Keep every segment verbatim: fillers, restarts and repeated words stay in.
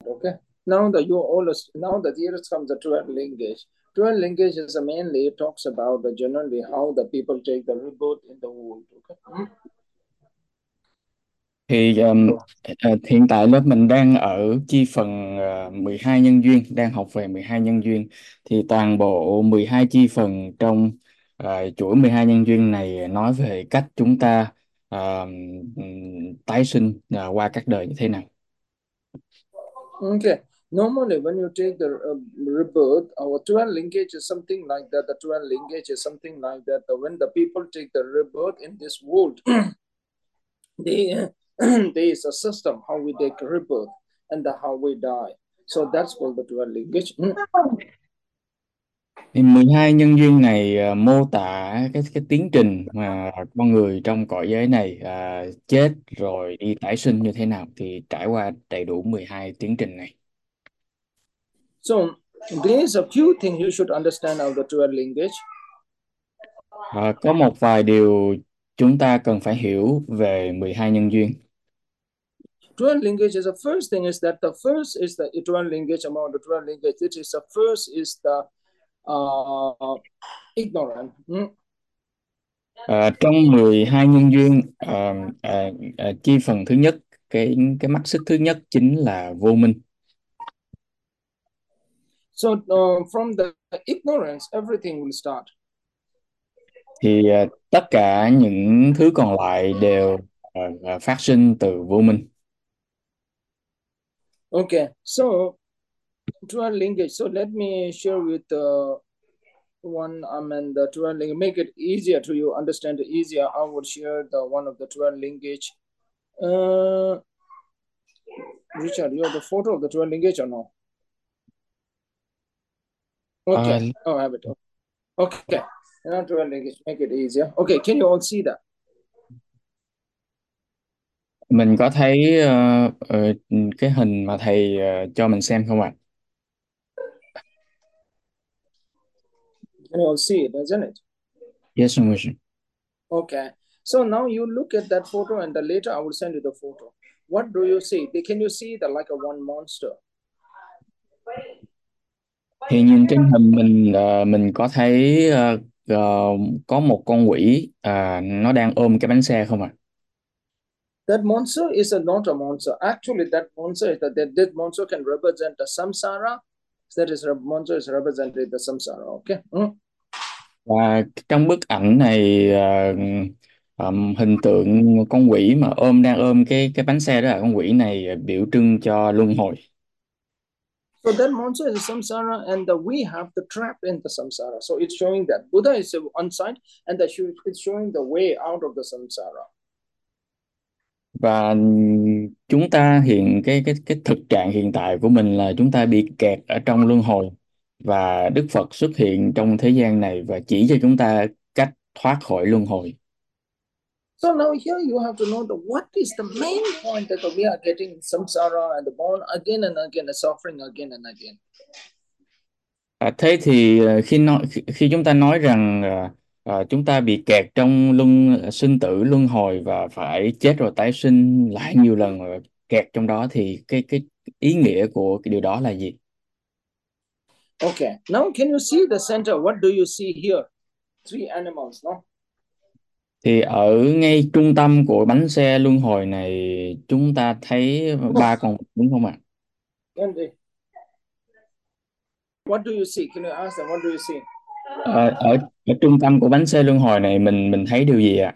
Okay. Now the you all now the here comes the twelve linkage. twelve linkage is mainly it talks about the generally how the people take the rebirth in the world. Okay. Thì um, ờ, hiện tại lớp mình đang ở chi phần uh, mười hai nhân duyên, đang học về mười hai nhân duyên. Thì toàn bộ mười hai chi phần trong uh, chuỗi mười hai nhân duyên này nói về cách chúng ta uh, ừm, tái sinh uh, qua các đời như thế nào. Okay. Normally, when you take the uh, rebirth, our twelve linkage is something like that. The twelve linkage is something like that. The, when the people take the rebirth in this world, they, there is a system how we take rebirth and the, how we die. So that's called the twelve linkage. Thì mười hai nhân duyên này à, mô tả cái cái tiến trình mà con người trong cõi giới này à, chết rồi đi tái sinh như thế nào, thì trải qua đầy đủ mười hai tiến trình này. So there is a few things you should understand of the twelve linkage. À, có một vài điều chúng ta cần phải hiểu về mười hai nhân duyên. twelve linkage is the first thing is that the first is the twelve linkage among the twelve linkage. It is the first is the uh, ignorant. Hmm? À, trong mười hai nhân duyên, à, à, à, chi phần thứ nhất, cái cái mắt xích thứ nhất chính là vô minh. So uh, from the ignorance, everything will start. Thì à, tất cả những thứ còn lại đều à, à, phát sinh từ vô minh. Okay, so twelve linkage. So let me share with the one. I mean the twelve linkage. Make it easier to you understand easier. I will share the one of the twelve linkage. Uh, Richard, you have the photo of the twelve linkage or no? À, Okay. Oh, I have it. Okay. Now twelve linkage. Make it easier. Okay. Can you all see that? mình có thấy ờ, ờ, cái hình mà thầy ờ, cho mình xem không ạ? Can you all see it, isn't it? Yes, Motion. Okay. So now you look at that photo, and the later I will send you the photo. What do you see? Can you see the like a one monster? Thì nhìn trên hình mình ờ, mình có thấy ờ, ờ, có một con quỷ à, nó đang ôm cái bánh xe không ạ? That monster is a, not a monster. Actually, that monster is that that, that monster can represent the samsara. That is monster is represented the samsara. Okay. Mm. Và trong bức ảnh này ờ, ờm, hình tượng con quỷ mà ôm đang ôm cái cái bánh xe đó, là con quỷ này biểu trưng cho luân hồi. So that monster is a samsara, and the, we have the trap in the samsara. So it's showing that Buddha is on side, and the, it's showing the way out of the samsara. Và chúng ta hiện cái cái cái thực trạng hiện tại của mình là chúng ta bị kẹt ở trong luân hồi, và Đức Phật xuất hiện trong thế gian này và chỉ cho chúng ta cách thoát khỏi luân hồi. So now here you have to know the what is the main point that we are getting samsara and the born again and again, the suffering again and again. À, thế thì ờ, khi nói khi, khi chúng ta nói rằng ờ, ờ, chúng ta bị kẹt trong luân sinh tử luân hồi và phải chết rồi tái sinh lại nhiều lần, rồi kẹt trong đó, thì cái cái ý nghĩa của cái điều đó là gì? Okay, now can you see the center? What do you see here? Three animals, no? Thì ở ngay trung tâm của bánh xe luân hồi này chúng ta thấy ba con vật, đúng không ạ? And they, what do you see? Can you ask them? What do you see? Ở, ở ở trung tâm của bánh xe luân hồi này mình mình thấy điều gì ạ?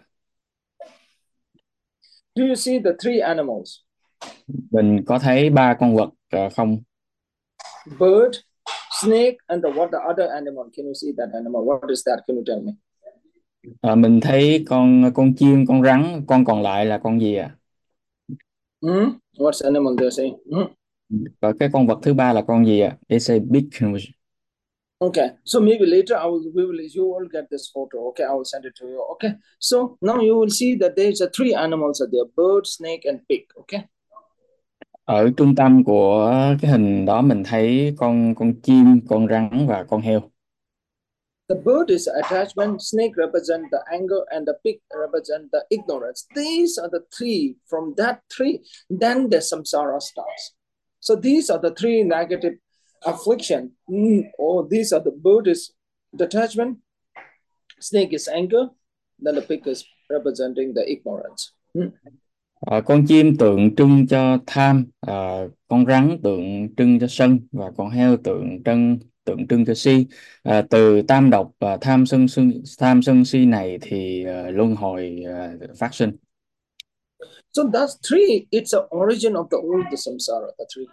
Do you see the three animals? Mình có thấy ba con vật ờ, không? Bird, snake, and the what the other animal? Can you see that animal? What is that? Can you tell me? Ờ, mình thấy con con chim, con rắn, con còn lại là con gì ạ? Hmm? What's animal they're saying? Hmm? Và cái con vật thứ ba là con gì ạ? It's a big fish. Okay, so maybe later I will we will you will get this photo. Okay, I will send it to you. Okay, so now you will see that there's a three animals are there: bird, snake, and pig. Okay. Ở trung tâm của cái hình đó mình thấy con con chim, con rắn và con heo. The bird is attachment, snake represent the anger, and the pig represent the ignorance. These are the three. From that three, then the samsara starts. So these are the three negative affliction. Mm, oh, these are the bird is detachment, snake is anger, then the pig is representing the ignorance. Mm. Ờ, con chim tượng trưng cho tham, ờ, con rắn tượng trưng cho sân và con heo tượng trưng tượng trưng cho si. Ờ, từ tam độc và tham sân sân tham sân si này thì ờ, luân hồi ờ, phát sinh. So that's three. It's the origin of the old the samsara. The three.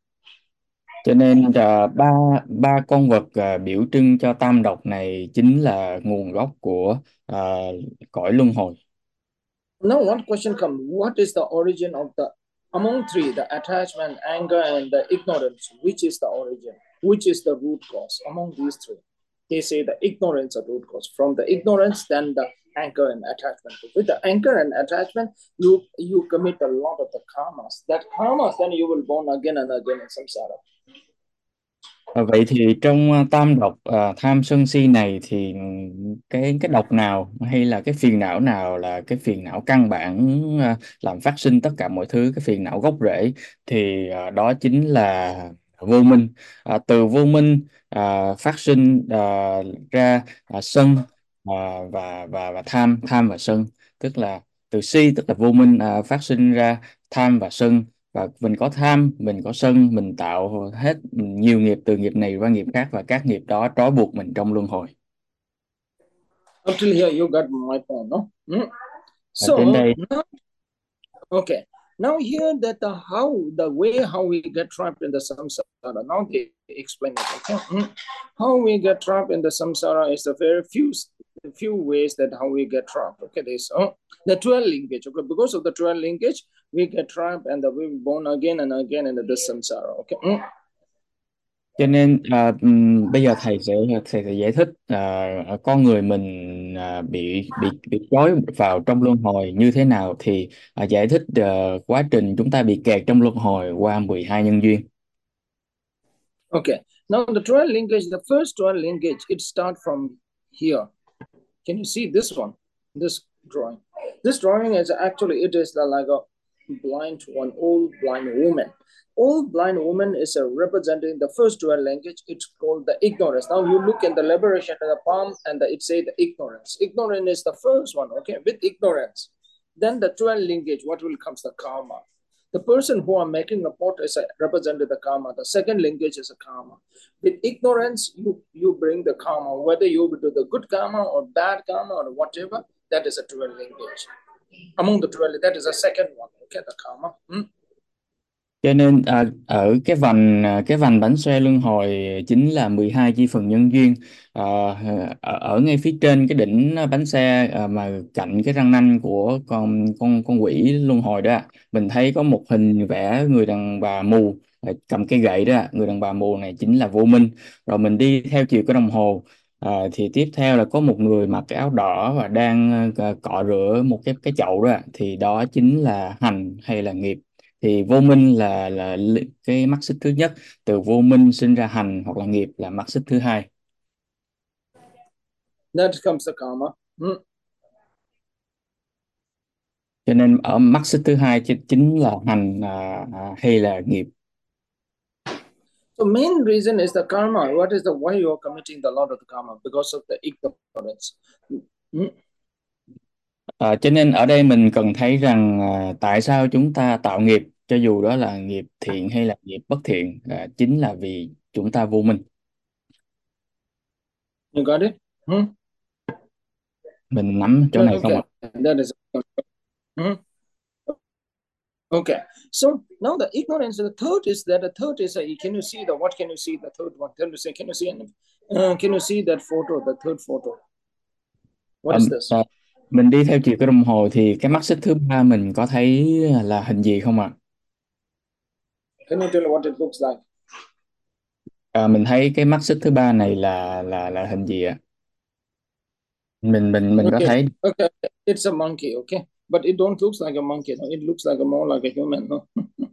Cho nên ờ, ba ba con vật ờ, biểu trưng cho tam độc này chính là nguồn gốc của ờ, cõi luân hồi. Now one question comes: what is the origin of the among three, the attachment, anger, and the ignorance? Which is the origin? Which is the root cause among these three? They say the ignorance are root cause. From the ignorance, then the anger and attachment. With the anger and attachment, you you commit a lot of the karmas. That karmas, then you will born again and again in samsara. Ờ, Vậy thì trong ờ, tam độc ờ, tham sân si này thì cái cái độc nào hay là cái phiền não nào là cái phiền não căn bản ờ, làm phát sinh tất cả mọi thứ, cái phiền não gốc rễ thì ờ, đó chính là vô minh. Ờ, từ vô minh ờ, phát sinh ờ, ra ờ, sân ờ, và và và tham tham và sân, tức là từ si tức là vô minh ờ, phát sinh ra tham và sân, và mình có tham mình có sân mình tạo hết nhiều nghiệp từ nghiệp này qua nghiệp khác, và các nghiệp đó trói buộc mình trong luân hồi. Until here, you got my point, no? Hmm? Và đến So đây now, okay. Now here that the how the way how we get trapped in the samsara. Now they explain it. Okay, hmm? How we get trapped in the samsara is a very few few ways that how we get trapped. Okay, this oh, the twelve linkage. Okay, because of the twelve linkage, we get trapped and we born again and again in the samsara. Okay. Hmm? cho nên à, ừm, bây giờ thầy sẽ thầy sẽ giải thích à, con người mình à, bị bị bị trói vào trong luân hồi như thế nào, thì à, giải thích à, quá trình chúng ta bị kẹt trong luân hồi qua mười hai nhân duyên. Okay. Now the twelve linkage, the first twelve linkage, it start from here. Can you see this one? This drawing. This drawing is actually, it is the, like a blind one, old blind woman. Old blind woman is a representing the first twelve linkage. It's called the ignorance. Now you look in the liberation of the palm and the, it say the ignorance. Ignorance is the first one, okay? With ignorance. Then the twelve linkage, what will comes the karma. The person who are making a pot is a, represented the karma. The second linkage is a karma. With ignorance, you, you bring the karma, whether you do the good karma or bad karma or whatever, that is a twelve linkage. Among the twelve, that is the second one, okay, the karma. Hmm? Cho nên à, ở cái vành à, cái vành bánh xe luân hồi chính là mười hai chi phần nhân duyên. à, ở, ở ngay phía trên cái đỉnh bánh xe à, mà cạnh cái răng nanh của con con con quỷ luân hồi đó, mình thấy có một hình vẽ người đàn bà mù à, cầm cây gậy đó. Người đàn bà mù này chính là vô minh. Rồi mình đi theo chiều cái đồng hồ, à, thì tiếp theo là có một người mặc cái áo đỏ và đang à, cọ rửa một cái cái chậu đó, thì đó chính là hành hay là nghiệp. Thì vô minh là là li- cái mắt xích thứ nhất, từ vô minh sinh ra hành hoặc là nghiệp là mắt xích thứ hai. That comes the karma. Hmm? Cho nên ở mắt xích thứ hai chi- chính là hành à, à, hay là nghiệp. So main reason is the karma. What is the why you are committing the lot of the karma? Because of the ignorance. Hmm? À, cho nên ở đây mình cần thấy rằng à, tại sao chúng ta tạo nghiệp, cho dù đó là nghiệp thiện hay là nghiệp bất thiện, à, chính là vì chúng ta vô minh. You got it? Hmm? Mình nắm chỗ này không ạ? Okay, that is. Hmm? Okay, so now the ignorance. The third is that the third is. Uh, can you see the what? Can you see the third one? Can you see? Can you see? Uh, can you see that photo? The third photo. What Ờ, is this? à, mình đi theo chiều cái đồng hồ thì cái mắt xích thứ ba mình có thấy là hình gì không ạ? Can you tell what it looks like? À, mình thấy cái mắt xích thứ ba này là là là hình gì ạ? Mình mình mình có Okay, thấy okay, it's a monkey. Okay, but it don't looks like a monkey. No? It looks like a more like a human. No?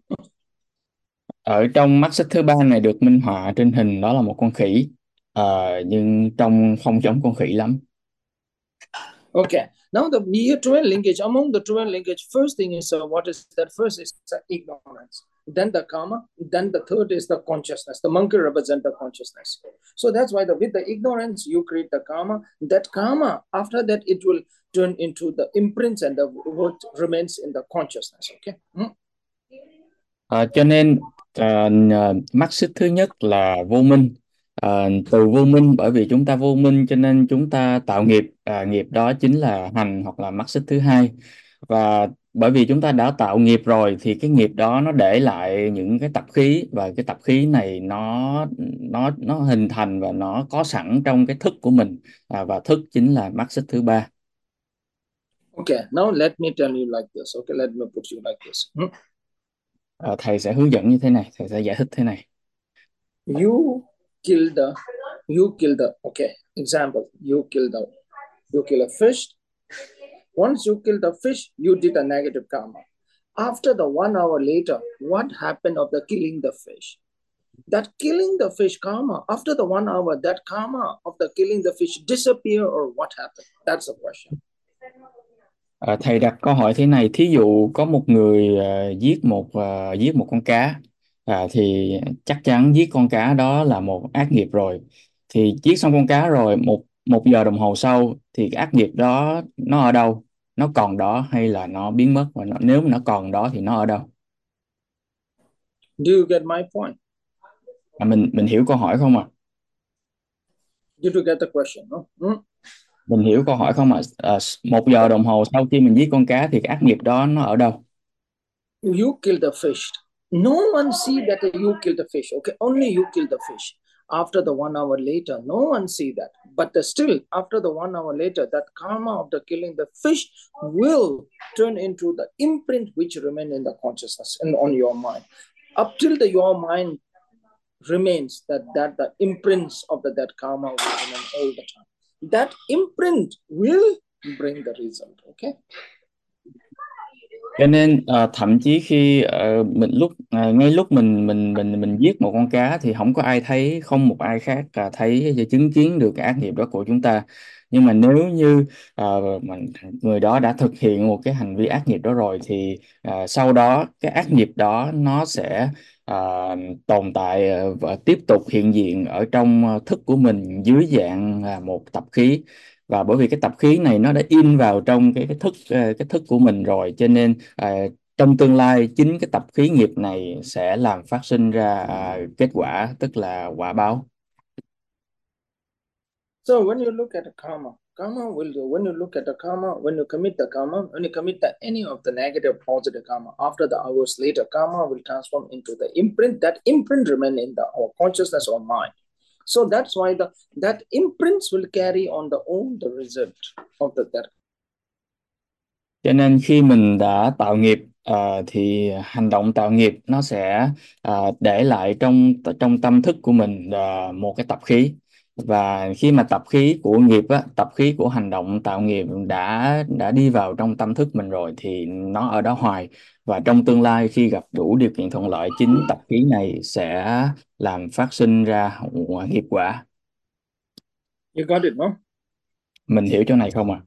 ở trong mắt xích thứ ba này được minh họa trên hình đó là một con khỉ. Ờ, nhưng trông không giống con khỉ lắm. Okay, now the here twelve linkage. Among the twelve linkage, first thing is uh, what is that? First is uh, ignorance. then the karma, then the third is the consciousness. The monkey represents the consciousness. So that's why the, with the ignorance, you create the karma. That karma, after that, it will turn into the imprints and the what remains in the consciousness. Okay. Hmm? Ờ, cho nên ờ, nhờ- mắt xích thứ nhất là vô minh. Ờ, từ vô minh, bởi vì chúng ta vô minh cho nên chúng ta tạo nghiệp. Ờ, nghiệp đó chính là hành hoặc là mắt xích thứ hai. Và bởi vì chúng ta đã tạo nghiệp rồi thì cái nghiệp đó nó để lại những cái tập khí, và cái tập khí này nó nó nó hình thành và nó có sẵn trong cái thức của mình. À, và thức chính là mắt xích thứ ba. Okay. Now let me tell you like this. Okay. Let me put you like this. Hmm? Ờ, thầy sẽ hướng dẫn như thế này, thầy sẽ giải thích thế này. You kill the, you kill the. Okay. Example. You kill the, you kill a fish. Once you kill the fish, you did a negative karma. After the one hour later, what happened of the killing the fish? That killing the fish karma, after the one hour, that karma of the killing the fish disappear or what happened? That's the question. Ờ, thầy đặt câu hỏi thế này: thí dụ có một người ờ, giết một ờ, giết một con cá, à, thì chắc chắn giết con cá đó là một ác nghiệp rồi. Thì giết xong con cá rồi, một một giờ đồng hồ sau thì cái ác nghiệp đó nó ở đâu? Nó còn đó hay là nó biến mất? Và nó, nếu mà nó còn đó thì nó ở đâu? Do you get my point? À, mình mình hiểu câu hỏi không ạ? Did you get the question? No? Hmm? Mình hiểu câu hỏi không ạ? À, một giờ đồng hồ sau khi mình giết con cá thì cái ác nghiệp đó nó ở đâu? You kill the fish. No one see that you kill the fish. Okay, only you kill the fish. After the one hour later, no one see that. But the still, after the one hour later, that karma of the killing the fish will turn into the imprint which remain in the consciousness and on your mind. Up till the your mind remains that that the imprints of the that karma will remain all the time. That imprint will bring the result. Okay. Cho nên ờ, thậm chí khi ờ, mình lúc ờ, ngay lúc mình mình mình mình giết một con cá thì không có ai thấy, không một ai khác ờ, thấy và chứng kiến được cái ác nghiệp đó của chúng ta. Nhưng mà nếu như ờ, mình, người đó đã thực hiện một cái hành vi ác nghiệp đó rồi thì ờ, sau đó cái ác nghiệp đó nó sẽ ờ, tồn tại ờ, và tiếp tục hiện diện ở trong ờ, thức của mình dưới dạng là một tập khí. Và bởi vì cái tập khí này nó đã in vào trong cái cái thức ờ, cái thức của mình rồi, cho nên à, trong tương lai chính cái tập khí nghiệp này sẽ làm phát sinh ra à, kết quả, tức là quả báo. So when you look at the karma, karma will do. When you look at the karma, when you commit the karma, when you commit the, any of the negative, positive karma, after the hours later, karma will transform into the imprint. That imprint remain in the our consciousness or mind. So that's why the that imprints will carry on the all the result of the that. Cho nên khi mình đã tạo nghiệp ờ, thì hành động tạo nghiệp nó sẽ ờ, để lại trong trong tâm thức của mình ờ, một cái tập khí. Và khi mà tập khí của nghiệp á, tập khí của hành động tạo nghiệp đã đã đi vào trong tâm thức mình rồi thì nó ở đó hoài. Và trong tương lai khi gặp đủ điều kiện thuận lợi, chính tập khí này sẽ làm phát sinh ra nghiệp quả. You got it, no? Mình hiểu chỗ này không ạ?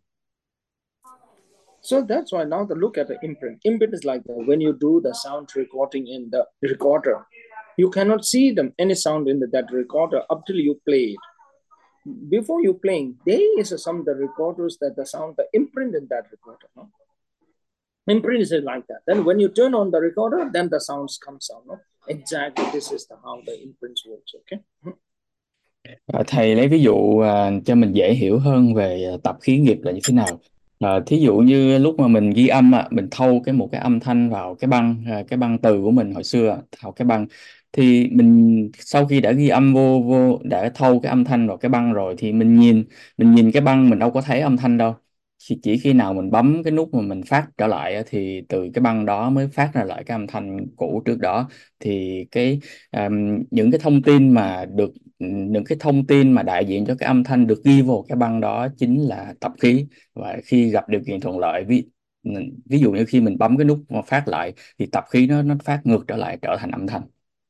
So that's why now the look at the imprint. Imprint is like the, when you do the sound recording in the recorder, you cannot see them any sound in the, that recorder up till you play it. Before you playing, there is some the recorders that the sound the imprint in that recorder. No? Imprint is like that. Then when you turn on the recorder, then the sounds comes out. No? Exactly, this is the, how the imprints works. Okay. Ờ, Thầy lấy ví dụ à, cho mình dễ hiểu hơn về à, tập khí nghiệp là như thế nào. À, thí dụ như lúc mà mình ghi âm á, mình thâu cái một cái âm thanh vào cái băng à, cái băng từ của mình hồi xưa, thâu cái băng, thì mình sau khi đã ghi âm vô vô đã thâu cái âm thanh vào cái băng rồi thì mình nhìn mình nhìn cái băng, mình đâu có thấy âm thanh đâu. Chỉ, chỉ khi nào mình bấm cái nút mà mình phát trở lại á, thì từ cái băng đó mới phát ra lại cái âm thanh cũ trước đó. Thì cái à, những cái thông tin mà được những cái thông tin mà đại diện cho cái âm thanh được ghi vào cái băng đó chính là tập khí. Và khi gặp điều kiện thuận lợi, ví ví dụ như khi mình bấm cái nút mà phát lại thì tập khí nó nó phát ngược trở lại trở thành âm thanh.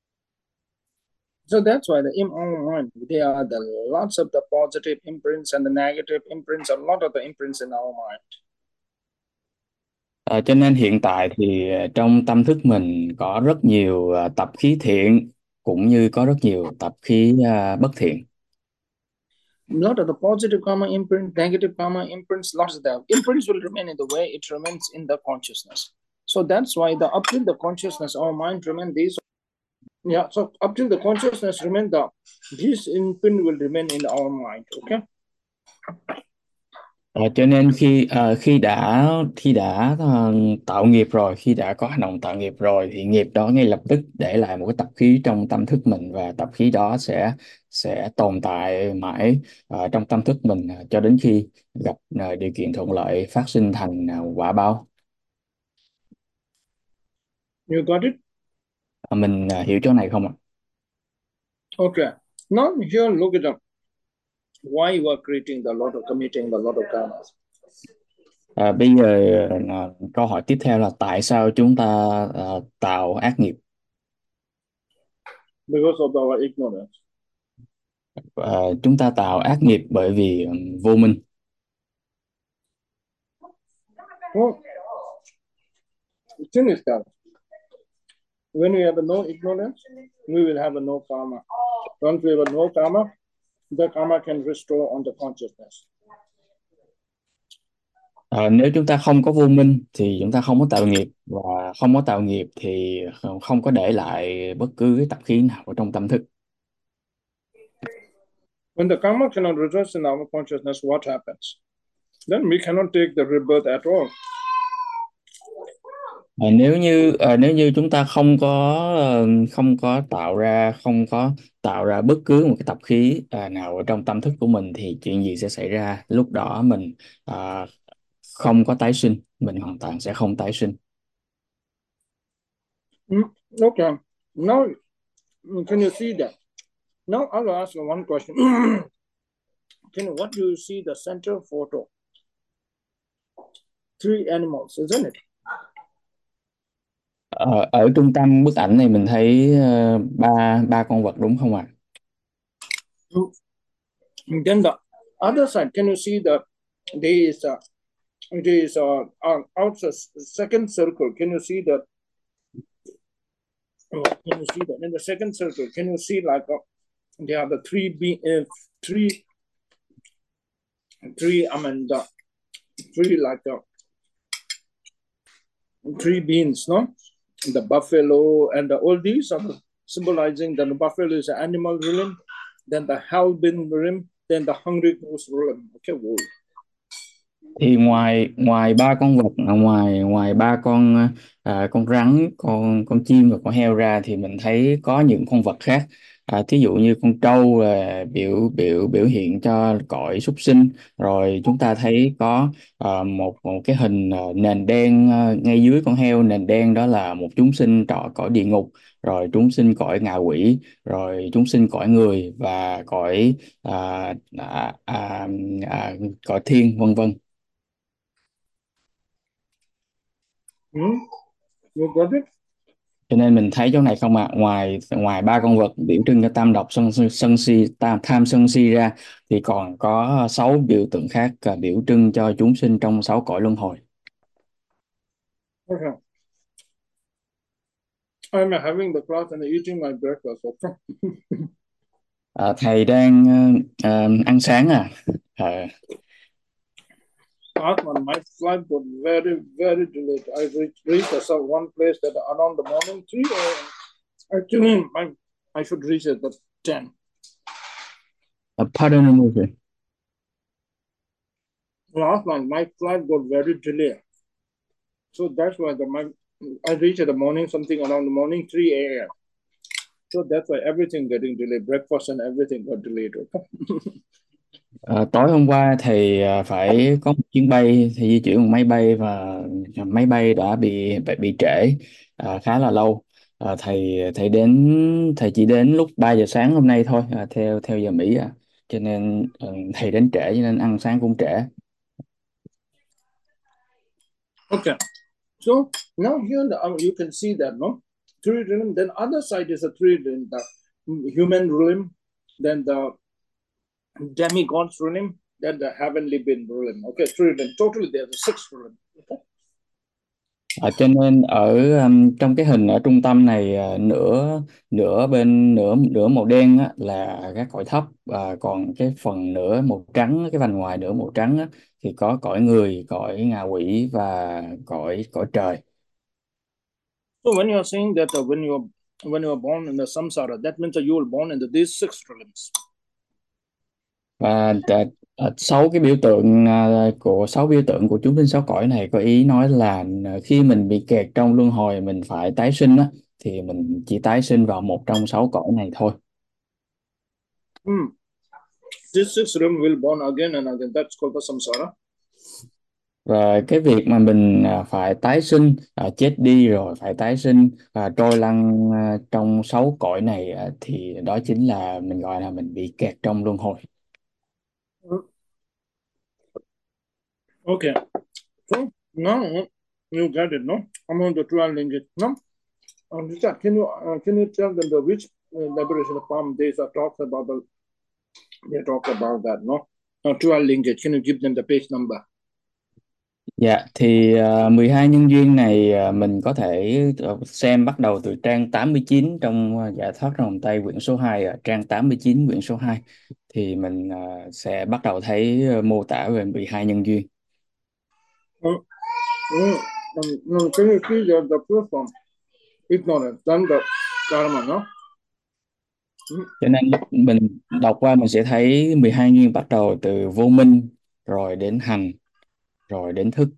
So that's why the in our mind, there are the lots of the positive imprints and the negative imprints, a lot of the imprints in our mind. Ờ, cho nên hiện tại thì ờ, trong tâm thức mình có rất nhiều ờ, tập khí thiện cũng như có rất nhiều tập khí ờ, bất thiện. Lot of the positive karma imprint, negative karma imprints, lots of that. Imprints will remain in the way it remains in the consciousness. So that's why the up till the consciousness, our mind remain these. Yeah, so up till the consciousness remain the this imprint will remain in our mind. Okay. Ờ, cho nên khi ờ, khi đã khi đã ờ, tạo nghiệp rồi, khi đã có hành động tạo nghiệp rồi thì nghiệp đó ngay lập tức để lại một cái tập khí trong tâm thức mình, và tập khí đó sẽ sẽ tồn tại mãi ờ, trong tâm thức mình ờ, cho đến khi gặp ờ, điều kiện thuận lợi phát sinh thành ờ, quả báo. You got it? Ờ, mình ờ, hiểu chỗ này không ạ? Okay. Now here look at them. Why you are creating the lot of committing the lot of karmas? À, bây giờ ờ, câu hỏi tiếp theo là tại sao chúng ta ờ, tạo ác nghiệp? Because of our ignorance. Ờ, chúng ta tạo ác nghiệp bởi vì ừm, vô minh. Well, the thing is that when we have a no ignorance, we will have a no karma. Once we have a no karma, the karma can restore on the consciousness. Ờ, nếu chúng ta không có vô minh thì chúng ta không có tạo nghiệp, và không có tạo nghiệp thì không có để lại bất cứ cái tập khí nào ở trong tâm thức. When the karma cannot reverse in our consciousness, what happens? Then we cannot take the rebirth at all. Ờ, nếu như ờ, nếu như chúng ta không có ờ, không có tạo ra không có tạo ra bất cứ một cái tập khí ờ, nào ở trong tâm thức của mình thì chuyện gì sẽ xảy ra? Lúc đó mình ờ, không có tái sinh, mình hoàn toàn sẽ không tái sinh. Mm, okay. Now, can you see that? Now, I'll ask you one question. Can you, what do you see the center photo? Three animals, isn't it? Ờ, ở trung tâm bức ảnh này mình thấy ờ, ba ba con vật đúng không ạ? And then the other side, can you see the there is a there is a, a outside second circle? Can you see the oh, can you see that in the second circle? Can you see like a, there are the three be uh, three three I mean the three like a three beings, no? The buffalo and the, all these are symbolizing that the buffalo is an animal realm, then the Halbin realm, then the hungry ghost realm. Okay, whoa. Thì ngoài ngoài ba con vật à, ngoài ngoài ba con à, con rắn, con con chim và con heo ra thì mình thấy có những con vật khác. À, thí dụ như con trâu là biểu biểu biểu hiện cho cõi súc sinh, rồi chúng ta thấy có à, một một cái hình à, nền đen à, ngay dưới con heo, nền đen đó là một chúng sinh trọ cõi địa ngục, rồi chúng sinh cõi ngạ quỷ, rồi chúng sinh cõi người và cõi à, à, à, à, cõi thiên, vân vân. Hmm? You got it? Cho nên mình thấy chỗ này không ạ, ngoài ngoài ba con vật biểu trưng cho tam độc sân, sân si tam tham sân si ra thì còn có sáu biểu tượng khác à, biểu trưng cho chúng sinh trong sáu cõi luân hồi. Okay. I'm having the class and eating my breakfast. Okay. À, thầy đang ờ, ờ, ăn sáng à? Ờ, Atman, my flight got very, very delayed. I reached, reached a one place that around the morning three a m. Actually, my, I should reach at the ten. uh, pardon me, sir. Last night, my flight got very delayed. So that's why the my I reached at the morning, something around the morning three a m. So that's why everything getting delayed. Breakfast and everything got delayed. Okay. Ờ, tối hôm qua thì ờ, phải có một chuyến bay thì di chuyển bằng máy bay, và máy bay đã bị bị, bị trễ ờ, khá là lâu. Ờ, thầy thầy đến thầy chỉ đến lúc ba giờ sáng hôm nay thôi, ờ, theo theo giờ Mỹ à. Cho nên ờ, thầy đến trễ cho nên ăn sáng cũng trễ. Okay. So now here the, um, you can see that, no? Three realm, then other side is a three realm, the human realm, then the demigod's realm, then the heavenly being realm. Okay, three realm. Totally there's a six realm. Okay. À, cho nên ở um, trong cái hình ở trung tâm này, à, nửa nửa bên nửa nửa màu đen á, là các cõi thấp, và còn cái phần nửa màu trắng, cái vành ngoài nửa màu trắng á, thì có cõi người, cõi ngạ quỷ và cõi cõi trời. So when you are saying that uh, when you are when you are born in the samsara, that means that you were born into these six realms. Và à, à, sáu cái biểu tượng, à, của sáu biểu tượng của chúng sinh sáu cõi này có ý nói là, à, khi mình bị kẹt trong luân hồi mình phải tái sinh á, thì mình chỉ tái sinh vào một trong sáu cõi này thôi. Hmm. These six realms will born again and again. That's called the samsara. Và cái việc mà mình à, phải tái sinh, à, chết đi rồi phải tái sinh và trôi lăn à, trong sáu cõi này, à, thì đó chính là mình gọi là mình bị kẹt trong luân hồi. Hmm. Okay. So now you get it, no? Among the twelve lingages, no? Um, Richard, can you uh, can you tell them the which uh, liberation of palm days are talks about the they talk about that, no? Uh, twelve linkage. Can you give them the page number? Dạ, thì à, mười hai nhân duyên này, à, mình có thể ờ, xem bắt đầu từ trang tám mươi chín trong à, Giải thoát trong vòng tay quyển số hai, à, trang tám mươi chín quyển số hai thì mình à, sẽ bắt đầu thấy à, mô tả về mười hai nhân duyên. Um, mm, um, um, can you see the, the first one? Ignorance, then the karma, no? Mm. Cho nên lúc mình đọc qua mình sẽ thấy mười hai duyên bắt đầu từ vô minh, rồi đến hành, rồi đến thức.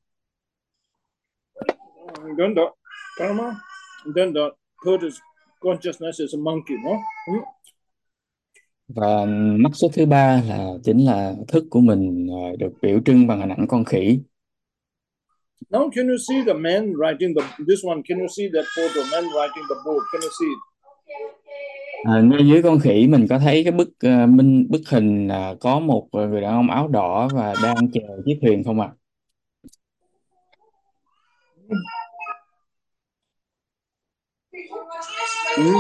And then the karma, and then the third is consciousness is a monkey, no? Mm. Và mắt xích thứ ba là chính là thức của mình, à, được biểu trưng bằng hình ảnh con khỉ. Now, can you see the man writing the this one? Can you see that photo? Man writing the board. Can you see it? À, ngay dưới con khỉ mình có thấy cái bức à, minh bức hình, à, có một người đàn ông áo đỏ và đang chèo chiếc thuyền không ạ? Mm.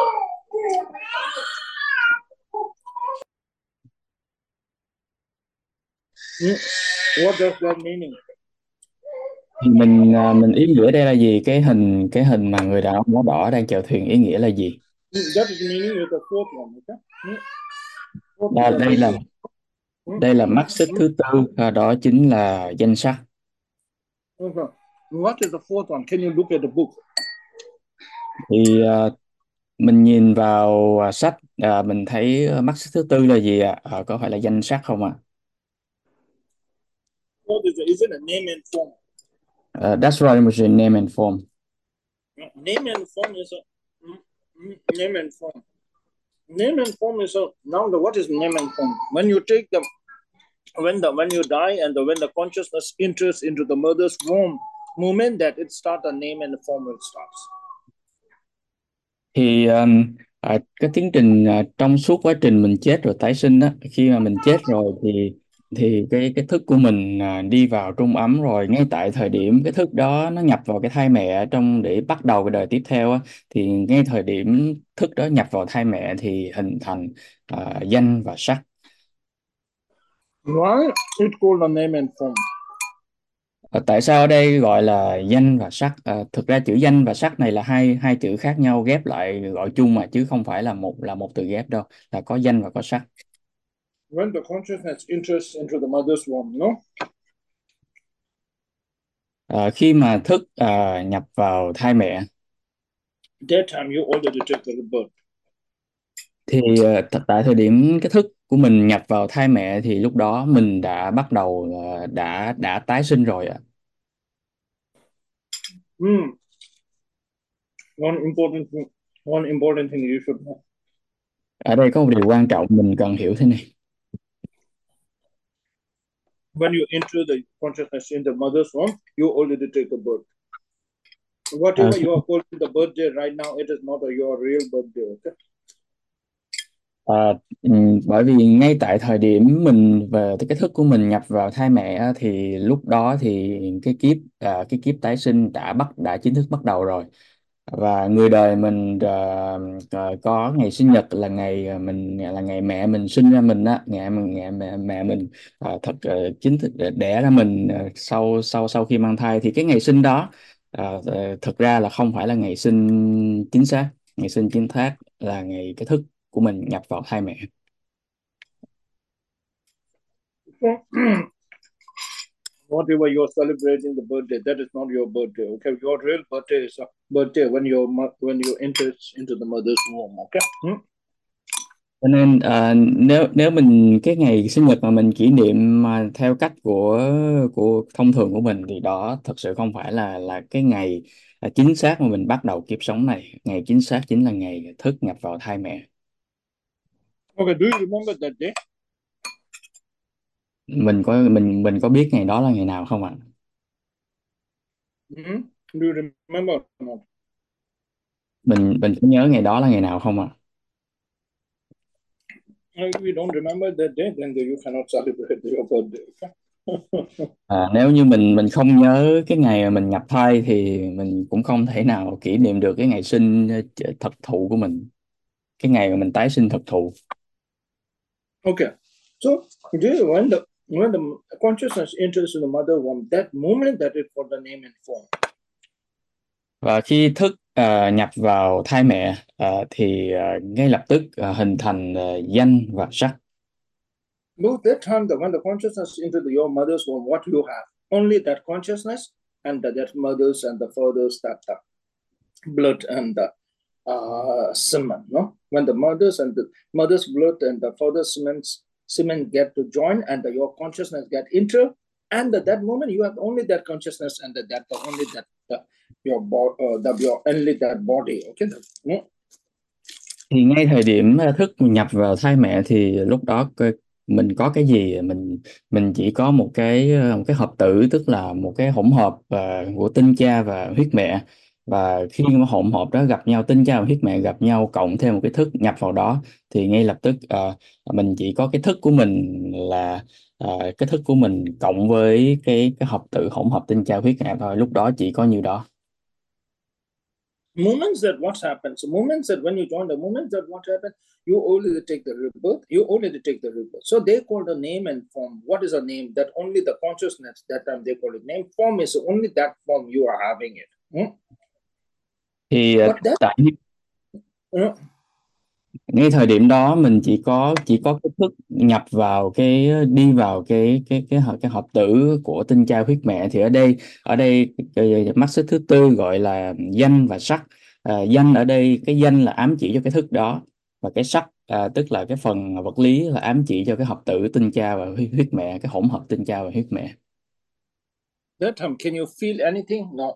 Mm. What does that meaning? Thì mình à, mình ý nghĩa đây là gì? Cái hình cái hình mà người đàn ông áo đỏ đang chèo thuyền ý nghĩa là gì? Mm. That is the meaning is the fourth one. Okay. Mm. Fourth is Đó, the đây là meaning. Mm. đây là mắt xích thứ tư, à, đó chính là danh sắc. Okay. What is the fourth one? Can you look at the book? Thì à, mình nhìn vào à, sách, à, mình thấy à, mắt xích thứ tư là gì ạ? À? Có phải là danh sắc không ạ? What is it? Is it a name and form? À, that's right, Mister Name and Form. Name and form is a mm, mm, name and form. Name and form is a now the what is name and form? When you take the when the when you die and the when the consciousness enters into the mother's womb, moment that it starts, a name and a form will starts. Thì um, à, cái tiến trình, à, trong suốt quá trình mình chết rồi tái sinh á, khi mà mình chết rồi thì thì cái cái thức của mình à, đi vào trung ấm rồi, ngay tại thời điểm cái thức đó nó nhập vào cái thai mẹ trong để bắt đầu cái đời tiếp theo á, thì ngay thời điểm thức đó nhập vào thai mẹ thì hình thành à, danh và sắc. Why it called a name and form? Ờ, tại sao ở đây gọi là danh và sắc? Ờ, thực ra chữ danh và sắc này là hai hai chữ khác nhau ghép lại gọi chung mà, chứ không phải là một là một từ ghép đâu, là có danh và có sắc. When the consciousness enters into the mother's womb, no? Ờ, khi mà thức ờ, nhập vào thai mẹ That time you already took the birth. thì ờ, th- tại thời điểm cái thức của mình nhập vào thai mẹ thì lúc đó mình đã bắt đầu ờ, đã đã tái sinh rồi ạ. Hmm. One important thing, one important thing you should know. Ở đây có một điều quan trọng mình cần hiểu thế này. When you enter the consciousness in the mother's womb, you already take the birth. Ờ, Whatever you are calling the birthday right now, it is not a, your real birthday. Okay. Ờ, ừm, bởi vì ngay tại thời điểm mình về cái thức của mình nhập vào thai mẹ á, thì lúc đó thì cái kiếp à, cái kiếp tái sinh đã bắt đã chính thức bắt đầu rồi, và người đời mình à, à, có ngày sinh nhật là ngày à, mình là ngày mẹ mình sinh ra mình á, ngày mình ngày mẹ, mẹ mình à, thật à, chính thức đẻ ra mình à, sau sau sau khi mang thai, thì cái ngày sinh đó à, ờ, thực ra là không phải là ngày sinh chính xác. Ngày sinh chính xác là ngày cái thức của mình nhập vào thai mẹ. Whatever you're celebrating the birthday, that is not your birthday. Okay, your real birthday is a birthday when you when you enter into the mother's womb. Okay. Hmm? Cho nên à, nếu nếu mình cái ngày sinh nhật mà mình kỷ niệm mà theo cách của của thông thường của mình thì đó thật sự không phải là là cái ngày à, chính xác mà mình bắt đầu kiếp sống này. Ngày chính xác chính là ngày thức nhập vào thai mẹ. Okay. Do you remember that day? Mình có mình mình có biết ngày đó là ngày nào không ạ? Hmm? Do you remember or not? Mình mình có nhớ ngày đó là ngày nào không ạ? If you don't remember that day, then you cannot celebrate your birthday. Okay. À, nếu như mình mình không nhớ cái ngày mà mình nhập thai thì mình cũng không thể nào kỷ niệm được cái ngày sinh ờ, thật thụ của mình, cái ngày mà mình tái sinh thật thụ. Okay. So when the when the consciousness enters in the mother womb, that moment that is called the name and form. Và khi thức ờ, nhập vào thai mẹ ờ, thì ờ, ngay lập tức ờ, hình thành ờ, danh và sắc. No, that time the when the consciousness into the, your mother's womb, what you have only that consciousness and the, that mothers and the fathers that the blood and the uh, semen. No, when the mothers and the mother's blood and the father's semen semen get to join and the, your consciousness get into, and at that moment you have only that consciousness and the, that the only that the, your body, uh, the, your only that body. Okay. No? Thì ngay thời điểm ờ, thức nhập vào thai mẹ thì lúc đó cái- mình có cái gì, mình mình chỉ có một cái ờ, một cái hợp tử, tức là một cái hỗn hợp ờ, của tinh cha và huyết mẹ. Và khi mà hỗn hợp đó gặp nhau, tinh cha và huyết mẹ gặp nhau cộng thêm một cái thức nhập vào đó thì ngay lập tức ờ, mình chỉ có cái thức của mình là ờ, cái thức của mình cộng với cái cái hợp tử hỗn hợp tinh cha huyết mẹ thôi, lúc đó chỉ có nhiêu đó. Moments that what happens, moments that when you join the moments that what happens, you only take the rebirth, you only take the rebirth. So they call the name and form. What is a name? That only the consciousness, that time they call it name. Form is only that form you are having it. Hmm? Thì ờ, But that, tại uh, ngay thời điểm đó mình chỉ có chỉ có cái thức nhập vào cái đi vào cái cái cái hợp cái hợp tử của tinh cha huyết mẹ. Thì ở đây ở đây cái mắt xích thứ tư gọi là danh và sắc. À, danh ở đây, cái danh là ám chỉ cho cái thức đó, và cái sắc à, tức là cái phần vật lý là ám chỉ cho cái hợp tử tinh cha và huyết, huyết mẹ, cái hỗn hợp tinh cha và huyết mẹ. that time, can you feel anything? No.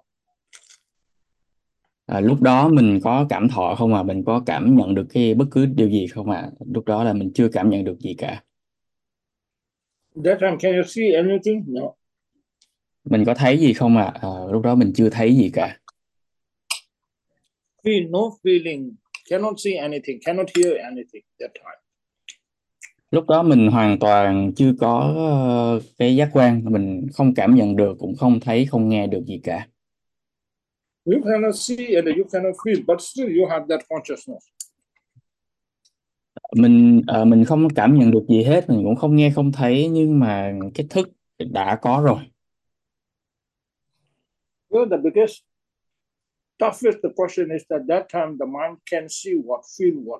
À, lúc đó mình có cảm thọ không à, mình có cảm nhận được cái bất cứ điều gì không à? Lúc đó là mình chưa cảm nhận được gì cả. That time, can you see anything? No. Mình có thấy gì không ạ? À? Lúc đó mình chưa thấy gì cả. Feel no feeling. Cannot see anything. Cannot hear anything. That time. Lúc đó mình hoàn toàn chưa có ờ, cái giác quan, mình không cảm nhận được, cũng không thấy, không nghe được gì cả. You cannot see and you cannot feel, but still you have that consciousness. Mình ờ, mình không cảm nhận được gì hết, mình cũng không nghe không thấy, nhưng mà cái thức đã có rồi. Well, the biggest toughest the question is that that time the mind can see what, feel what.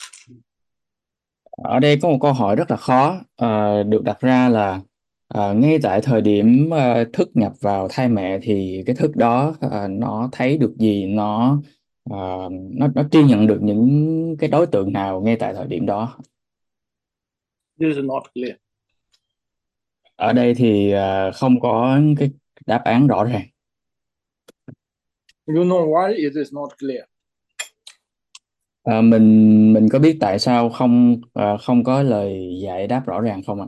Ở đây có một câu hỏi rất là khó ờ, được đặt ra là ờ, ngay tại thời điểm ờ, thức nhập vào thai mẹ thì cái thức đó ờ, nó thấy được gì, nó ờ, nó nó tri nhận được những cái đối tượng nào ngay tại thời điểm đó. This is not clear. Ở đây thì ờ, không có cái đáp án rõ ràng. You know why it is not clear? Ờ, mình mình có biết tại sao không ờ, không có lời giải đáp rõ ràng không ạ?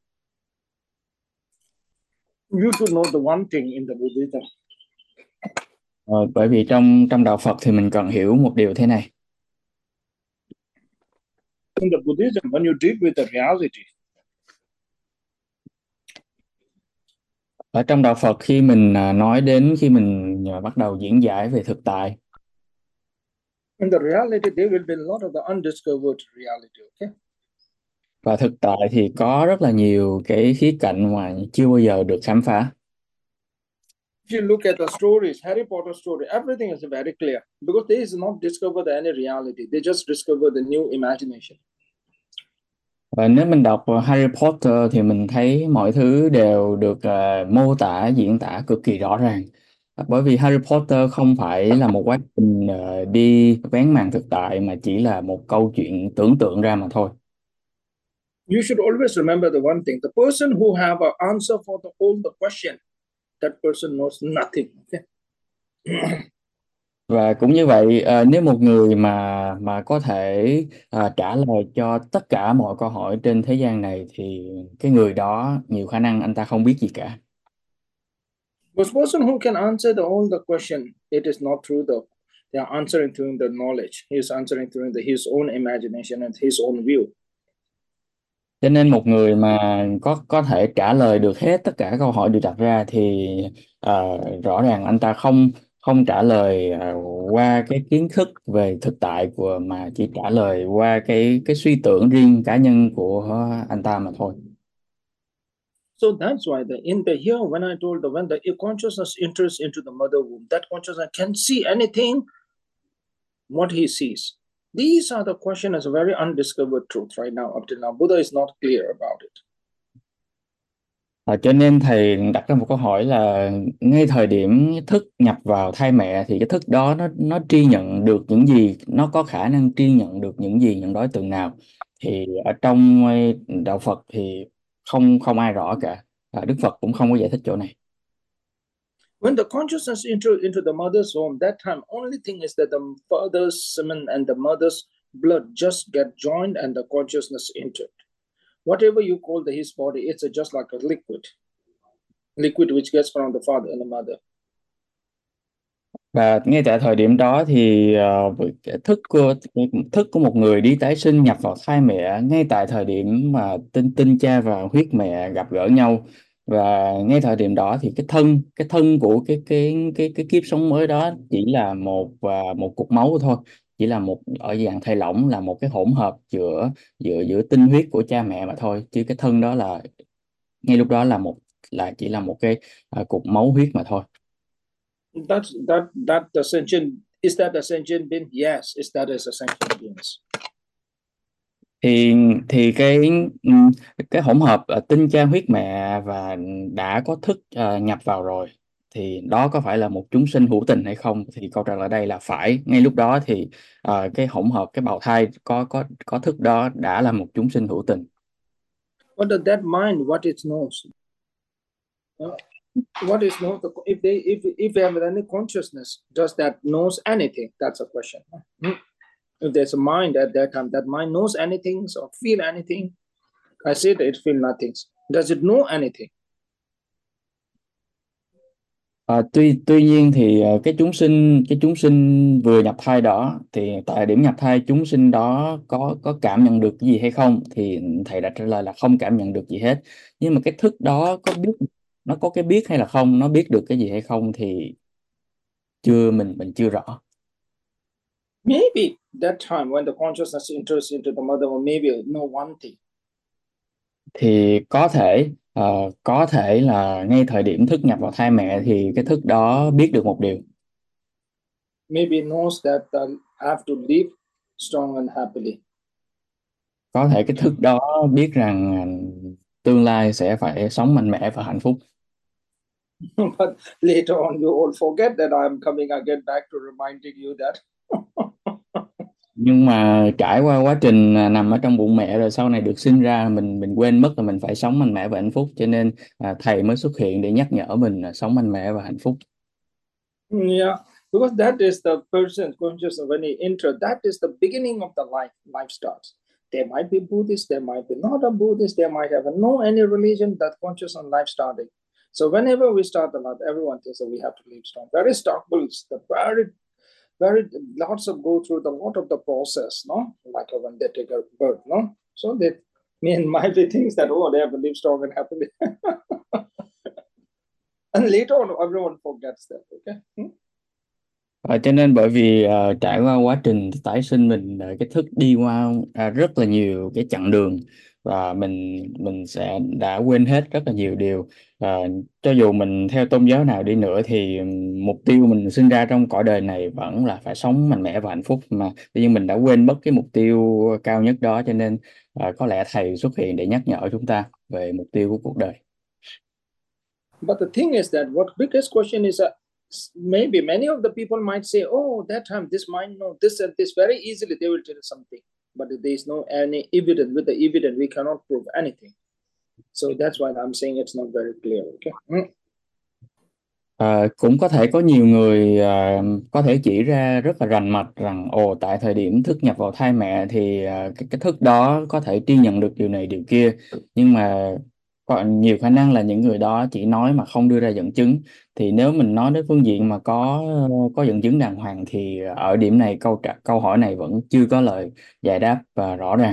You should know the one thing in the Buddhism. Ờ, bởi vì trong trong đạo Phật thì mình cần hiểu một điều thế này. In the Buddhism, when you deal with the reality, Ở trong đạo Phật, khi mình à, nói đến khi mình à, bắt đầu diễn giải về thực tại, in the reality, there will be a lot of the undiscovered reality. Okay. và thực tại thì có rất là nhiều cái khía cạnh mà chưa bao giờ được khám phá. you look at the stories, Harry Potter story, everything is very clear because they is not discovered any reality. They just discover the new imagination. Và nếu mình đọc ờ, Harry Potter thì mình thấy mọi thứ đều được ờ, mô tả, diễn tả cực kỳ rõ ràng. Bởi vì Harry Potter không phải là một quá trình ờ, đi vén màn thực tại mà chỉ là một câu chuyện tưởng tượng ra mà thôi. You should always remember the one thing: the person who have an answer for the, all the question, that person knows nothing. Okay? Và cũng như vậy, ờ, nếu một người mà mà có thể ờ, trả lời cho tất cả mọi câu hỏi trên thế gian này thì cái người đó nhiều khả năng anh ta không biết gì cả. But person who can answer the, all the question, it is not through the they are answering through the knowledge. He is answering through the, his own imagination and his own view. Cho nên một người mà có có thể trả lời được hết tất cả câu hỏi được đặt ra thì ờ, rõ ràng anh ta không không trả lời ờ, qua cái kiến thức về thực tại của mà chỉ trả lời qua cái cái suy tưởng riêng cá nhân của anh ta mà thôi. So that's why the in the here when I told the when the consciousness enters into the mother womb, that consciousness can see anything what he sees. These are the question is a very undiscovered truth right now. Up till now, Buddha is not clear about it. Ờ, cho nên thầy đặt ra một câu hỏi là ngay thời điểm thức nhập vào thai mẹ thì cái thức đó nó nó tri nhận được những gì, nó có khả năng tri nhận được những gì, những đối tượng nào, thì ở trong ờ, đạo Phật thì không không ai rõ cả. Và Đức Phật cũng không có giải thích chỗ này. When the consciousness enter into the mother's womb, that time only thing is that the father's semen and the mother's blood just get joined and the consciousness entered. Whatever you call the his body, it's a, just like a liquid, liquid which gets from the father and the mother. Và ngay tại thời điểm đó thì ờ, cái thức của thức của một người đi tái sinh nhập vào thai mẹ ngay tại thời điểm mà tinh tinh cha và huyết mẹ gặp gỡ nhau, và ngay thời điểm đó thì cái thân cái thân của cái cái cái cái kiếp sống mới đó chỉ là một và một cục máu thôi, chỉ là một ở dạng thai lỏng, là một cái hỗn hợp giữa giữa giữa tinh huyết của cha mẹ mà thôi, chứ cái thân đó là ngay lúc đó là một là chỉ là một cái ờ, cục máu huyết mà thôi. That's that that the sentient is that a sentient being? Yes, is that is a sentient beings. thì thì cái ừm, cái hỗn hợp ờ, tinh cha huyết mẹ và đã có thức ờ, nhập vào rồi thì đó có phải là một chúng sinh hữu tình hay không, thì câu trả lời đây là phải. Ngay lúc đó thì ờ, cái hỗn hợp, cái bào thai có có có thức đó đã là một chúng sinh hữu tình. What does that mind? What it knows? Uh, what is knows? If they if if they have any consciousness, does that knows anything? That's a question. Hmm? If there's a mind at that time, that mind knows anything or feel anything. I said it feel nothing. Does it know anything? Ờ, tuy tuy nhiên thì ờ, cái chúng sinh cái chúng sinh vừa nhập thai đó thì tại điểm nhập thai chúng sinh đó có có cảm nhận được cái gì hay không, thì thầy đã trả lời là không cảm nhận được gì hết. Nhưng mà cái thức đó có biết, nó có cái biết hay là không, nó biết được cái gì hay không thì chưa mình mình chưa rõ. Maybe that time when the consciousness enters into the mother, or maybe know one thing. Thì có thể ờ, có thể là ngay thời điểm thức nhập vào thai mẹ thì cái thức đó biết được một điều. Maybe knows that I have to live strong and happily. Có thể cái thức đó biết rằng à, tương lai sẽ phải sống mạnh mẽ và hạnh phúc. But later on, you all forget that I'm coming again back to reminding you that. Nhưng mà trải qua quá trình à, nằm ở trong bụng mẹ rồi sau này được sinh ra, mình mình quên mất là mình phải sống mạnh mẽ và hạnh phúc, cho nên à, thầy mới xuất hiện để nhắc nhở mình là sống mạnh mẽ và hạnh phúc. Yeah, because that is the person conscious when he enter. That is the beginning of the life. Life starts. They might be Buddhist, they might be not a Buddhist, they might have no any religion. That conscious and life starting. So whenever we start the life, everyone thinks that we have to live strong. Very stark beliefs. The very, very lots of go through the lot of the process, no, like when they take a birth, no. So they, me and my thinks that oh, they have to live strong and happily. And later on, everyone forgets that. Okay. Hmm? Ờ, cho nên bởi vì ờ, trải qua quá trình tái sinh mình, ờ, cái thức đi qua à, rất là nhiều cái chặng đường, và mình mình sẽ đã quên hết rất là nhiều điều. Và cho dù mình theo tôn giáo nào đi nữa thì mục tiêu mình sinh ra trong cõi đời này vẫn là phải sống mạnh mẽ và hạnh phúc, mà tuy nhiên mình đã quên mất cái mục tiêu cao nhất đó, cho nên à, có lẽ thầy xuất hiện để nhắc nhở chúng ta về mục tiêu của cuộc đời. But the thing is that what biggest question is that maybe many of the people might say, oh, that time this might know this and this very easily, they will tell something. But there is no any evidence. With the evidence, we cannot prove anything. So that's why I'm saying it's not very clear. Okay. Mm. Ờ, cũng có thể có nhiều người ờ, có thể chỉ ra rất là rành mạch rằng ồ, tại thời điểm thức nhập vào thai mẹ thì ờ, cái, cái thức đó có thể tri nhận được điều này điều kia, nhưng mà có nhiều khả năng là những người đó chỉ nói mà không đưa ra dẫn chứng. Thì nếu mình nói đến phương diện mà có có dẫn chứng đàng hoàng thì ở điểm này câu trả, câu hỏi này vẫn chưa có lời giải đáp và rõ ràng.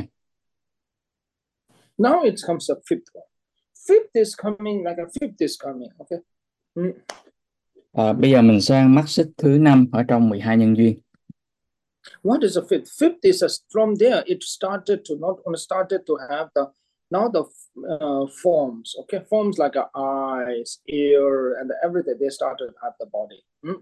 Now it comes a fifth one. Fifth is coming, like a fifth is coming. Okay. Mm. Ờ, bây giờ mình sang mắt xích thứ năm ở trong mười hai nhân duyên. What is a fifth? Fifth is a, from there it started to not only started to have the now the uh, forms. Okay, forms like a eyes, ear, and everything. They started to have the body. Mm.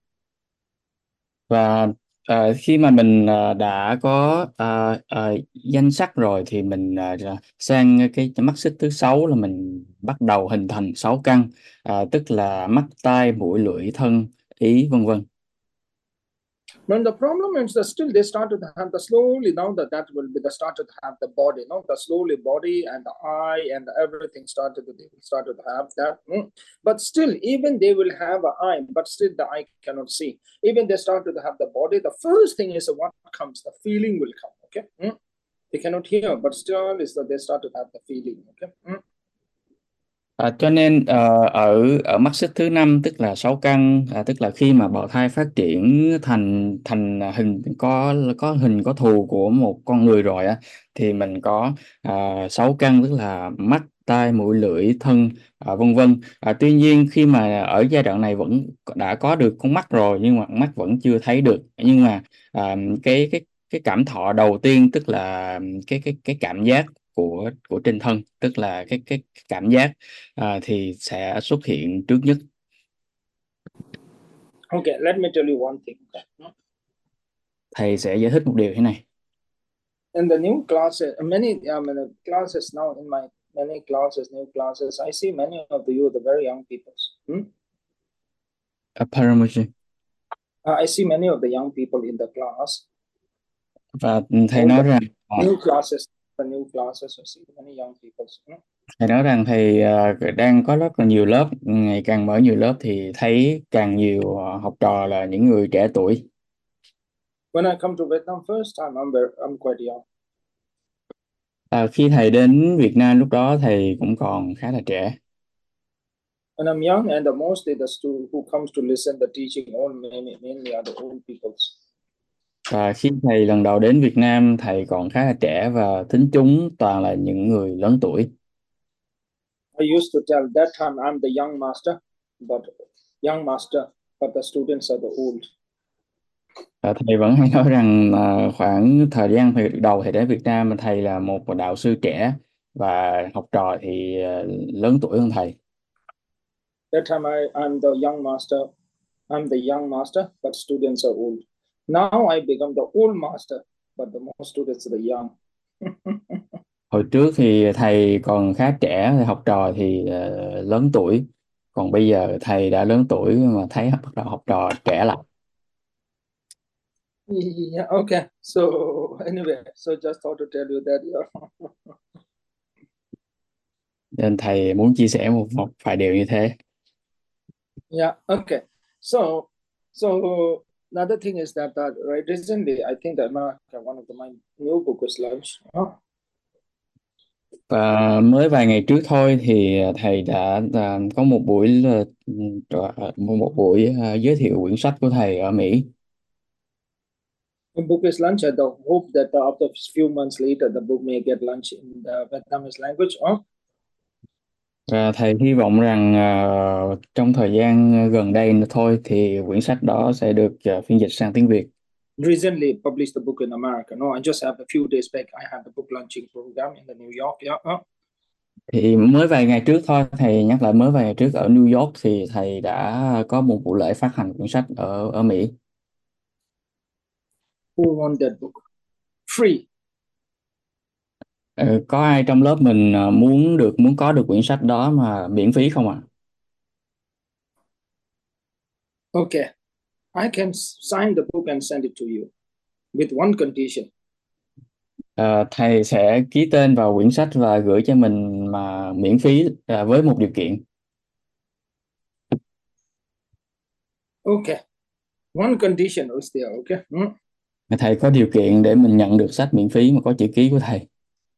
Và ờ, khi mà mình ờ, đã có ờ, ờ, danh sắc rồi thì mình ờ, ra- sang cái mắt xích thứ sáu là mình bắt đầu hình thành sáu căn. Ờ, tức là mắt, tai, mũi, lưỡi, thân, ý, vân vân. When the problem is that still they started to have the slowly now that that will be the started to have the body, no, the slowly body and the eye and everything started to they started to have that. Mm. But still, even they will have an eye, but still the eye cannot see. Even they started to have the body. The first thing is what comes, the feeling will come. Okay, mm. They cannot hear, but still is that they start to have the feeling. Okay. Mm. À, cho nên ờ, ở ở mắt xích thứ năm tức là sáu căn, à, tức là khi mà bào thai phát triển thành thành hình có có hình có thù của một con người rồi á, thì mình có à, sáu căn tức là mắt, tai, mũi, lưỡi, thân, à, vân vân. À, tuy nhiên khi mà ở giai đoạn này vẫn đã có được con mắt rồi nhưng mà mắt vẫn chưa thấy được, nhưng mà à, cái cái cái cảm thọ đầu tiên tức là cái cái cái cảm giác của của trên thân, tức là cái cái cảm giác à, thì sẽ xuất hiện trước nhất. Okay, let me tell you one thing. Thầy sẽ giải thích một điều thế này. In the new classes, many I mean, classes now in my many classes, new classes, I see many of the you, the very young people. Hmm? À, Paramoji. Uh, I see many of the young people in the class. Và thầy All nói the rằng à, new classes, the new classes, I see many young people. Hmm? thầy nói rằng thầy à, đang có rất là nhiều lớp, ngày càng mở nhiều lớp thì thấy càng nhiều à, học trò là những người trẻ tuổi. When I come to Vietnam first time, I'm very, I'm quite young. À, khi thầy đến Việt Nam lúc đó thầy cũng còn khá là trẻ. When I'm young, and the mostly the student who comes to listen the teaching, all mainly, mainly are the old peoples. Và khi thầy lần đầu đến Việt Nam thầy còn khá là trẻ và thính chúng toàn là những người lớn tuổi. I used to tell that time I'm the young master, but young master, but the students are the old. Ờ, Thầy vẫn hay nói rằng à, khoảng thời gian thầy đầu thầy đến Việt Nam thầy là một đạo sư trẻ và học trò thì à, lớn tuổi hơn thầy. That time I, I'm the young master. I'm the young master, but students are old. Now I become the old master, but the most students are the young. Hồi trước thì thầy còn khá trẻ, học trò thì à, lớn tuổi. Còn bây giờ thầy đã lớn tuổi mà thấy bắt đầu học trò trẻ lại. Yeah, okay. So anyway, so just thought to tell you that. Yeah. Nên thầy muốn chia sẻ một, một vài điều như thế. Yeah. Okay. So, so another thing is that that right recently, I think that America, one of the my new book is launched. Huh? Và mới vài ngày trước thôi thì thầy đã à, có một buổi là, trò- một một buổi à, giới thiệu quyển sách của thầy ở Mỹ. The book is launched. I hope that after a few months later, the book may get launched in the Vietnamese language. Huh? Và thầy hy vọng rằng ờ, trong thời gian gần đây nữa thôi thì quyển sách đó sẽ được ờ, phiên dịch sang tiếng Việt. recently published the book in America. No, I just have a few days back. I had the book launching program in the New York. Yeah. Uh, Thì mới vài ngày trước thôi, thầy nhắc lại mới vài ngày trước ở New York thì thầy đã có một buổi lễ phát hành quyển sách ở ở Mỹ. who want that book? Free. Ờ, có ai trong lớp mình ờ, muốn được muốn có được quyển sách đó mà miễn phí không ạ? Okay. I can sign the book and send it to you with one condition. Ờ, thầy sẽ ký tên vào quyển sách và gửi cho mình mà miễn phí ờ, với một điều kiện. Okay. One condition is there. Okay. Hmm. Thầy có điều kiện để mình nhận được sách miễn phí mà có chữ ký của thầy.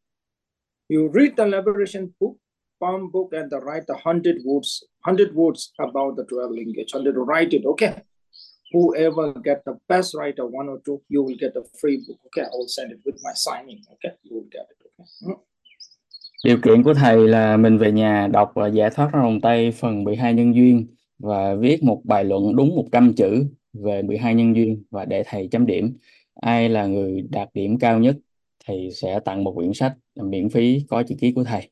You read the liberation book, palm book, and the write the hundred words, hundred words about the twelve lineage. Hundred write it. Okay. Whoever get the best writer one or two, you will get a free book. Okay. I will send it with my signing. Okay. You will get it. Okay. Hmm. Điều kiện của thầy là mình về nhà đọc và Giải thoát ra vòng tay phần mười hai nhân duyên và viết một bài luận đúng một trăm chữ về mười hai nhân duyên và để thầy chấm điểm. Ai là người đạt điểm cao nhất, thầy sẽ tặng một quyển sách miễn phí có chữ ký của thầy.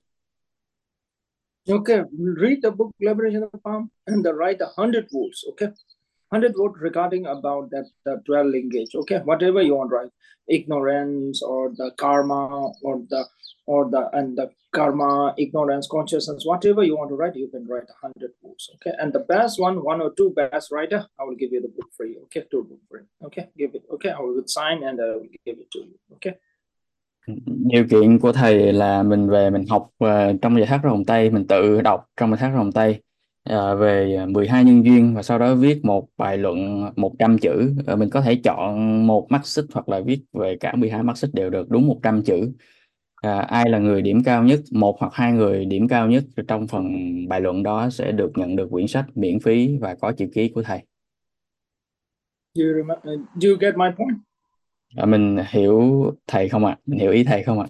Okay, read the book Liberation of the Palm and the write a hundred words. Okay, hundred words regarding about that the twelve lineage. Okay, whatever you want to write, ignorance or the karma or the or the and the karma, ignorance, consciousness, whatever you want to write, you can write a hundred words. Okay, and the best one, one or two best writer, I will give you the book free. Okay, two book free. Okay, give it. Okay, I will sign and I will give it to you. Okay. Điều kiện của thầy là mình về mình học ờ, trong Giải thoát ra vòng tay, mình tự đọc trong Giải thoát ra vòng tay ờ, về mười hai nhân duyên và sau đó viết một bài luận một trăm chữ. Ờ, mình có thể chọn một mắt xích hoặc là viết về cả mười hai mắt xích đều được, đúng một trăm chữ. À, ai là người điểm cao nhất, một hoặc hai người điểm cao nhất trong phần bài luận đó sẽ được nhận được quyển sách miễn phí và có chữ ký của thầy. Do you remember? Do you get my point? À, mình hiểu thầy không ạ? Mình hiểu ý thầy không ạ?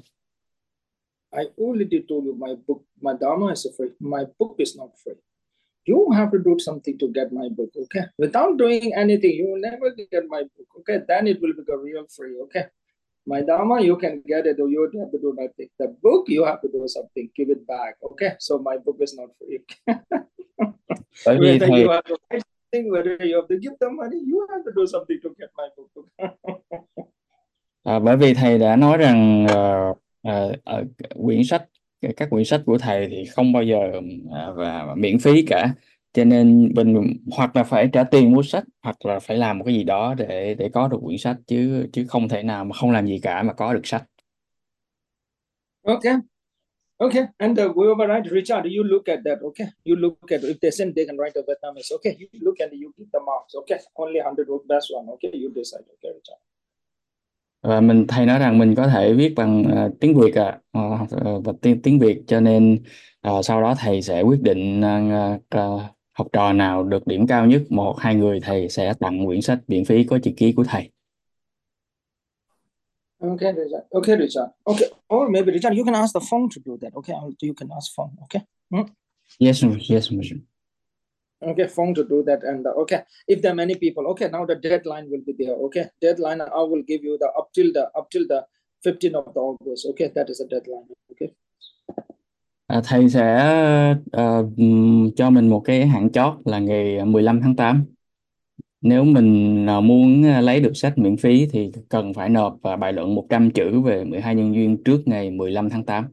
I already told you my book, my Dharma is free. My book is not free. You have to do something to get my book, okay? Without doing anything, you will never get my book, okay? Then it will become real free, okay? My Dharma, you can get it, or you don't have to do nothing. The book, you have to do something, give it back, okay? So my book is not free. Bởi vì Whether thầy you have to write something, whether you have to give the money, you have to do something to get my book. À, bởi vì thầy đã nói rằng ờ, ờ, ờ, quyển sách các quyển sách của thầy thì không bao giờ à, và miễn phí cả, cho nên mình hoặc là phải trả tiền mua sách hoặc là phải làm một cái gì đó để để có được quyển sách, chứ chứ không thể nào mà không làm gì cả mà có được sách. Okay. Okay, and uh, whoever write Richard, you look at that. Okay, you look at if they send, they can write a Vietnamese. Okay, you look at it, you give the marks. Okay, only hundred word best one. Okay, you decide. Okay, Richard. Và mình thầy nói rằng mình có thể viết bằng ờ, tiếng Việt à, ờ, ờ, và tiếng tiếng Việt, cho nên ờ, sau đó thầy sẽ quyết định ờ, ờ, học trò nào được điểm cao nhất, một hoặc hai người thầy sẽ tặng quyển sách miễn phí có chữ ký của thầy. Okay, Richard. Okay, Richard. Okay, or maybe Richard, you can ask the phone to do that. Okay, you can ask phone. Okay. Hmm? Yes, yes, yes. Okay, phone to do that, and uh, okay, if there are many people, okay, now the deadline will be there. Okay, deadline I will give you the up till the up till the fifteenth of the August. Okay, that is the deadline. Okay. À, thầy sẽ ờ, ừm, cho mình một cái hạn chót là ngày mười lăm tháng tám. Nếu mình ờ, muốn lấy được sách miễn phí thì cần phải nộp ờ, bài luận một trăm chữ về mười hai nhân duyên trước ngày mười lăm tháng tám.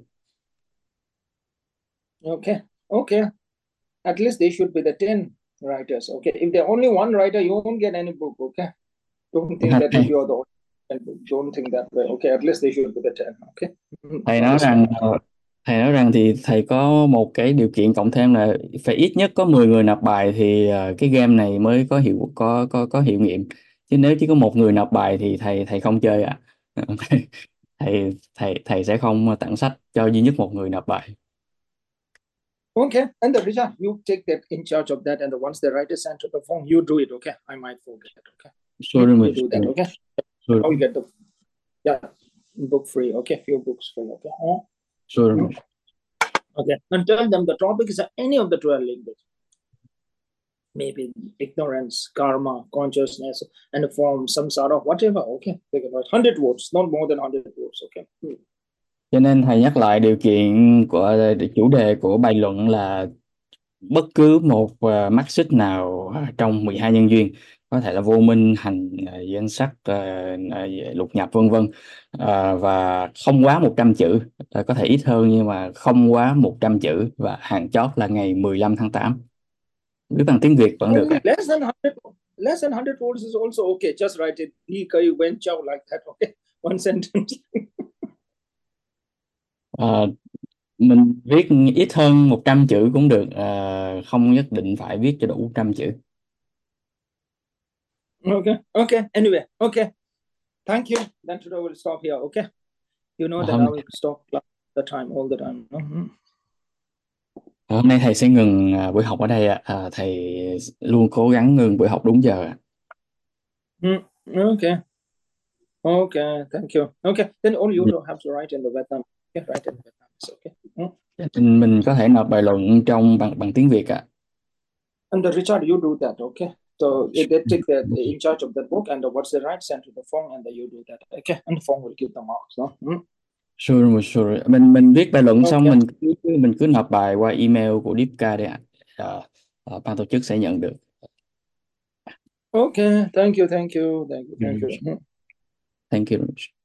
Okay. Okay. At least they should be the ten writers. Okay. If there's only one writer, you won't get any book. Okay. Don't think that Thầy, you are the only book. Don't think that way. Okay. At least they should be the ten. Okay. thầy nói rằng Understand? ờ, thầy nói rằng thì thầy có một cái điều kiện cộng thêm là phải ít nhất có mười người nộp bài thì ờ, cái game này mới có hiệu có có có hiệu nghiệm. Chứ nếu chỉ có một người nộp bài thì thầy thầy không chơi ạ. thầy thầy thầy sẽ không tặng sách cho duy nhất một người nộp bài. Okay. And the Richard, you take that in charge of that. And the once the writer sent to the phone, you do it. Okay. I might forget. Okay. Sorry, You mình do that. Okay. sorry, I'll get the yeah book free. Okay. Few books free. Okay. Huh? sorry. Okay. And tell them the topic is any of the twelve languages. maybe ignorance, karma, consciousness, and form some sort of whatever. Okay, they can write one hundred words, not more than one hundred words. Okay. Hmm. Cho nên thầy nhắc lại điều kiện của chủ đề của bài luận là bất cứ một uh, mắt xích nào à, trong mười hai nhân duyên, có thể là vô minh, hành, à, danh sắc, à, à, lục nhập vân vân, à, và không quá một trăm chữ. À, có thể ít hơn nhưng mà không quá một trăm chữ, và hạn chót là ngày mười lăm tháng tám. Viết bằng tiếng Việt vẫn được ạ. Less than one hundred, less than one hundred words is also okay. Just write it. Đi cây wen chao like that. Okay, one sentence. À, mình viết ít hơn một trăm chữ cũng được, à, không nhất định phải viết cho đủ một trăm chữ. Okay, okay. Anyway, okay. Thank you. Then today we'll stop here. Okay. You know that Hôm, I will stop the time all the time. Mm-hmm. hôm nay thầy sẽ ngừng à, buổi học ở đây ạ. À, thầy luôn cố gắng ngừng buổi học đúng giờ ạ. Mm, okay. Okay. Thank you. Okay. Then all you don't have to write in the Vietnam. Okay, write in Vietnam. It's okay. Mm. Mình có thể nộp bài luận trong bằng bằng tiếng Việt ạ. And the Richard, you do that. Okay. So they take the in charge of the book, and what's the right send to the form, and then you do that. Okay. And the form will give the marks. No. Mm. Sure, sure. Mình mình viết bài luận Okay. xong mình cứ mình cứ nộp bài qua email của Deepka đây ạ. À, à, ban tổ chức sẽ nhận được. Okay. Thank you. Thank you. Thank you. Thank you. Thank you.